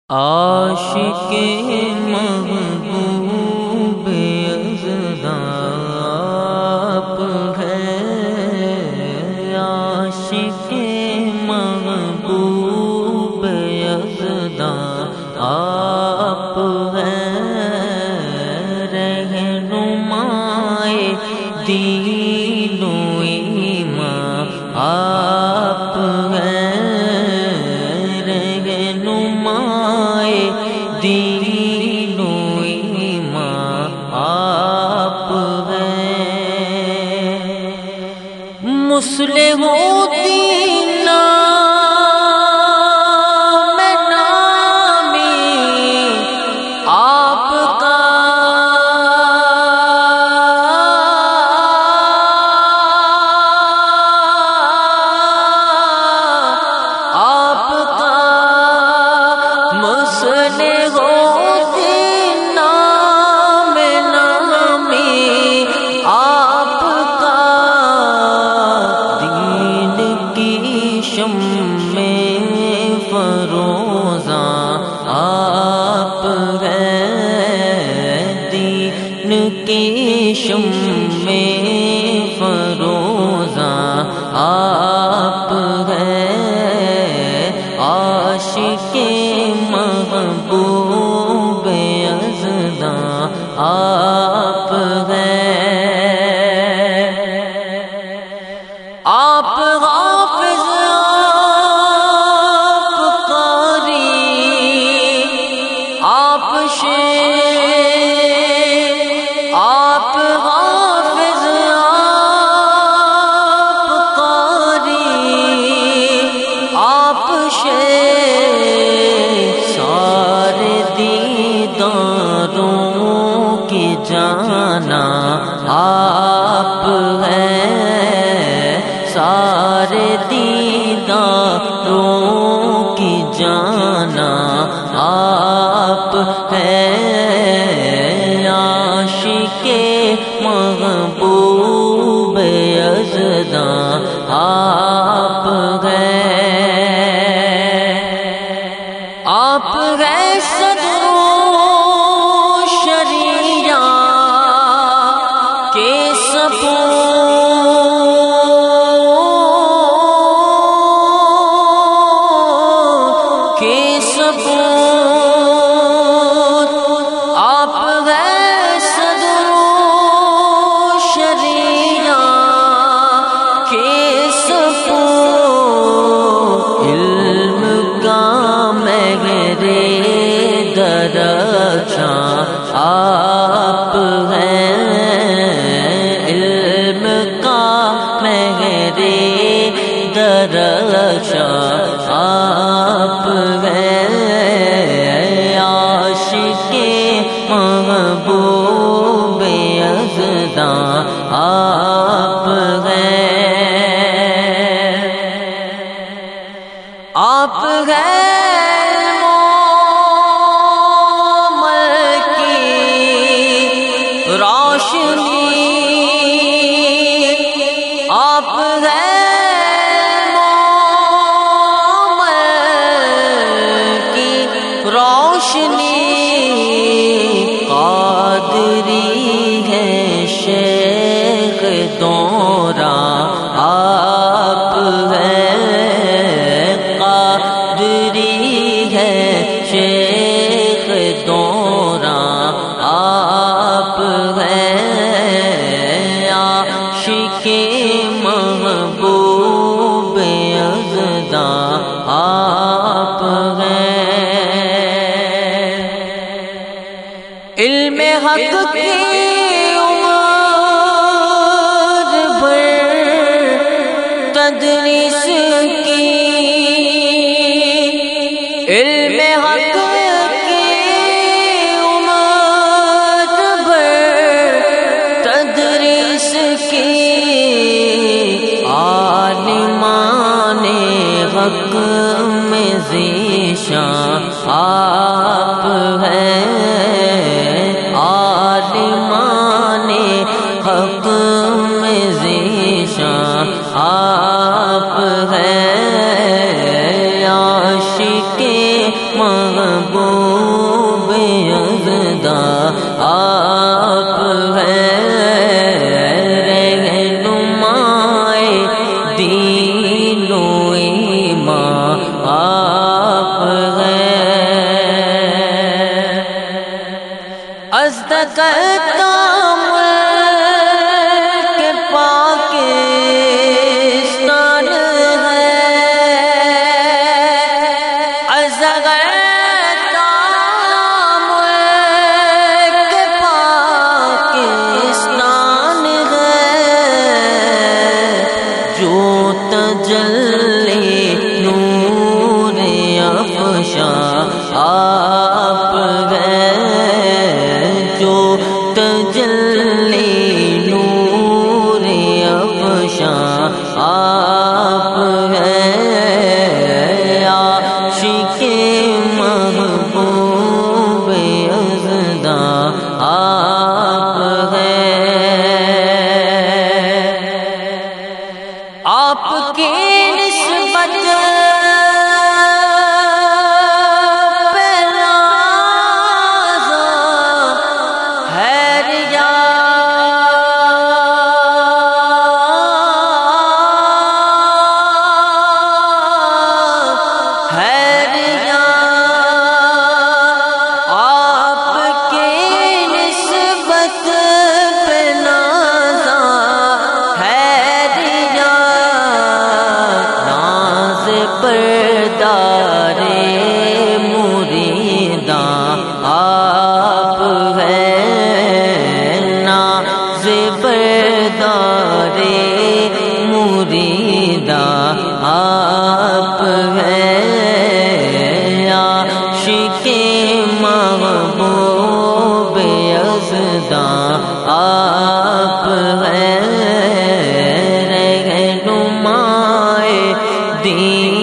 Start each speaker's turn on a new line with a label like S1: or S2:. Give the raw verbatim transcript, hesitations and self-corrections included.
S1: عاشق محبوب اضداپ ہے، عاشق محبوب اضداپ ہے، رہنمائے دین و ایمان آپ ہیں، رہنمائے دین و ایمان آپ ہیں، مصلح الدین نام نامی آپ کا، آپ کا مصلح الدین نام نامی آپ کا، دین کی شمع فروزاں آپ ہیں، دین کی شمع فروزاں آپ ہیں، عاشق محبوب اضداں آپ ہیں، آپ حافظ آپ قاری آپ شیخ، آپ حافظ آپ قاری آپ شیخ، سارے دیداروں کی جانا آپ ہیں، سارے دیداروں کی جانا آپ ہیں، عاشق محبوب اضداں آپ ہیں، آپ ہیں صدر شریعت کے سپور کے سپور، آپ ہیں صدر شریعت کے سپور، علم کا مہر درخشاں آپ ہیں، علم کا مہر درخشاں آپ ہیں، عاشق محبوب اضداں آپ ہیں، آپ ہیں مومل کی روشنی، آپ ہیں مومل کی روشنی، قادری ہے شیخ دوراں آپ ہیں، قادری ہے شیخ دوراں آپ ہیں، عاشق محبوب اضداں آپ ہیں، علم حق کی عمر بھر تدریس کی، علم حق کی عمر بھر تدریس کی، عالمان حق میں ذیشان آپ ہیں، عالمان حق میں ذیشان آپ ہیں، عاشق محبوب محبوب یزداں آپ ہیں رہنمائے دین و ایمان آپ ہیں ازدق تجلی نور افشاں آپ ہیں جو تجلی نور افشاں آپ ہیں عاشق محبوب یزداں آپ ہیں آپ کی نسبت پہ ناز ہے ریا ہے ریا آپ کی نسبت پہ ناز ہے ریا پردار مریداں آپ ہیں ناز پردار مریداں آپ ہیں عاشق محبوب یزداں آپ ہیں رہنمائے دین